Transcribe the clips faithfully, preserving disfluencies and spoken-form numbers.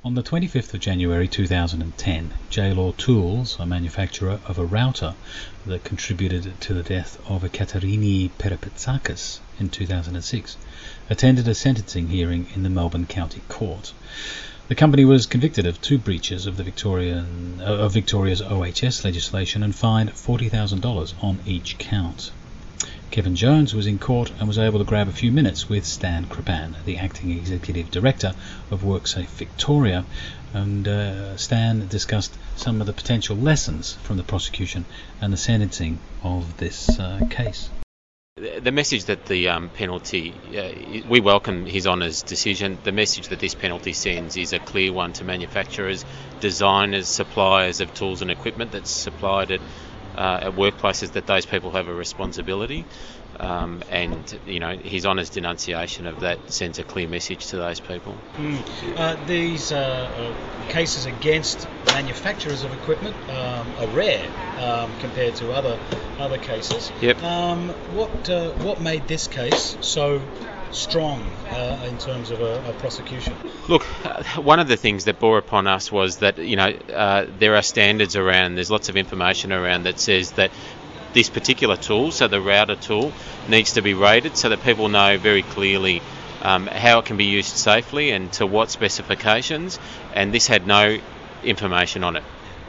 On the twenty-fifth of January two thousand ten, J-Law Tools, a manufacturer of a router that contributed to the death of Ekaterini Perepetsakis in two thousand six, attended a sentencing hearing in the Melbourne County Court. The company was convicted of two breaches of the Victorian of Victoria's O H S legislation and fined forty thousand dollars on each count. Kevin Jones was in court and was able to grab a few minutes with Stan Crepan, the acting executive director of WorkSafe Victoria, and uh, Stan discussed some of the potential lessons from the prosecution and the sentencing of this uh, case. The message that the um, penalty, uh, we welcome His Honour's decision. The message that this penalty sends is a clear one to manufacturers, designers, suppliers of tools and equipment that's supplied at, uh, at workplaces, that those people have a responsibility. Um, and, you know, His Honour's denunciation of that sends a clear message to those people. Mm. Uh, these uh, uh, cases against manufacturers of equipment um, are rare um, compared to other other cases. Yep. Um, what uh, what made this case so strong uh, in terms of a, a prosecution? Look, uh, one of the things that bore upon us was that, you know, uh, there are standards around, there's lots of information around that says that this particular tool, so the router tool, needs to be rated so that people know very clearly um, how it can be used safely and to what specifications, and this had no information on it.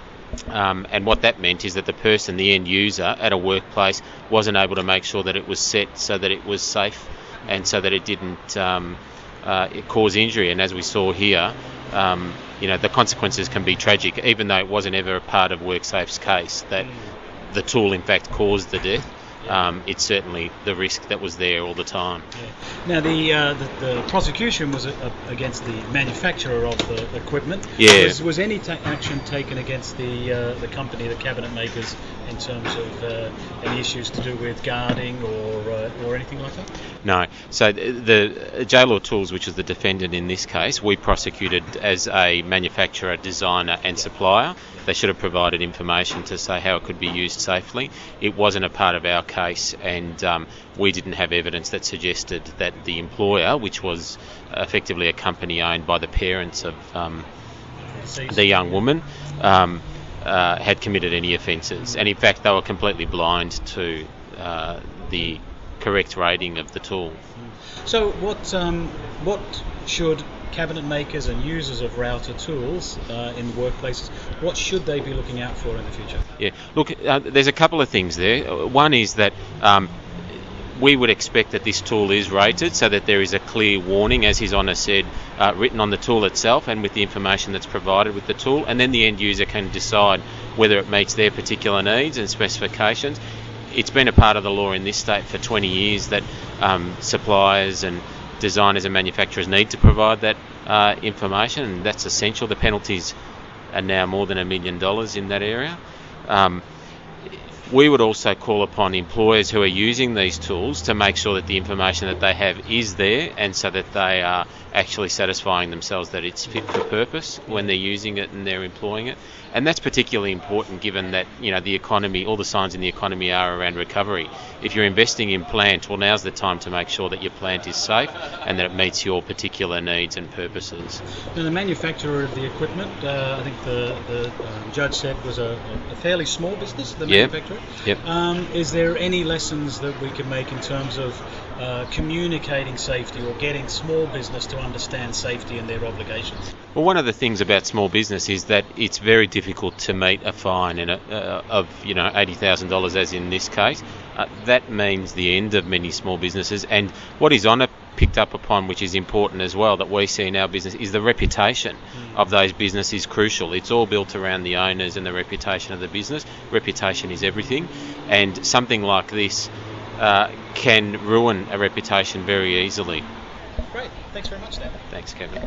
Um, and what that meant is that the person, the end user at a workplace, wasn't able to make sure that it was set so that it was safe and so that it didn't um, uh, cause injury. And as we saw here, um, you know, the consequences can be tragic, even though it wasn't ever a part of WorkSafe's case that the tool in fact caused the death. Um, it's certainly the risk that was there all the time. Yeah. Now the, uh, the the prosecution was a, a, against the manufacturer of the equipment. Yeah. Was, was any ta- action taken against the uh, the company, the cabinet makers, in terms of uh, any issues to do with guarding or uh, or anything like that? No. So the J-Law Tools, which is the defendant in this case, we prosecuted as a manufacturer, designer and supplier. They should have provided information to say how it could be used safely. It wasn't a part of our case, and um, we didn't have evidence that suggested that the employer, which was effectively a company owned by the parents of um, the young woman, um, uh, had committed any offences. And in fact, they were completely blind to uh, the correct rating of the tool. So what um, what should cabinet makers and users of router tools uh, in workplaces, what should they be looking out for in the future? Yeah, look, uh, there's a couple of things there. One is that um, we would expect that this tool is rated so that there is a clear warning, as His Honour said, uh, written on the tool itself and with the information that's provided with the tool, and then the end user can decide whether it meets their particular needs and specifications. It's been a part of the law in this state for twenty years that um, suppliers and designers and manufacturers need to provide that uh, information, and that's essential. The penalties are now more than a million dollars in that area. Um, we would also call upon employers who are using these tools to make sure that the information that they have is there, and so that they are actually satisfying themselves that it's fit for purpose when they're using it and they're employing it. And that's particularly important given that, you know, the economy, all the signs in the economy are around recovery. If you're investing in plant, well, now's the time to make sure that your plant is safe and that it meets your particular needs and purposes. Now, the manufacturer of the equipment, uh, I think the, the um, judge said was a, a fairly small business, the Yep. manufacturer. Yep. Um, is there any lessons that we can make in terms of uh, communicating safety or getting small business to understand safety and their obligations? Well, one of the things about small business is that it's very difficult to meet a fine in a, uh, of, you know, eighty thousand dollars, as in this case. Uh, that means the end of many small businesses. And what His Honour picked up upon, which is important as well, that we see in our business, is the reputation mm. of those businesses is crucial. It's all built around the owners and the reputation of the business. Reputation is everything, and something like this uh, can ruin a reputation very easily. Great. Thanks very much, Dan. Thanks, Kevin.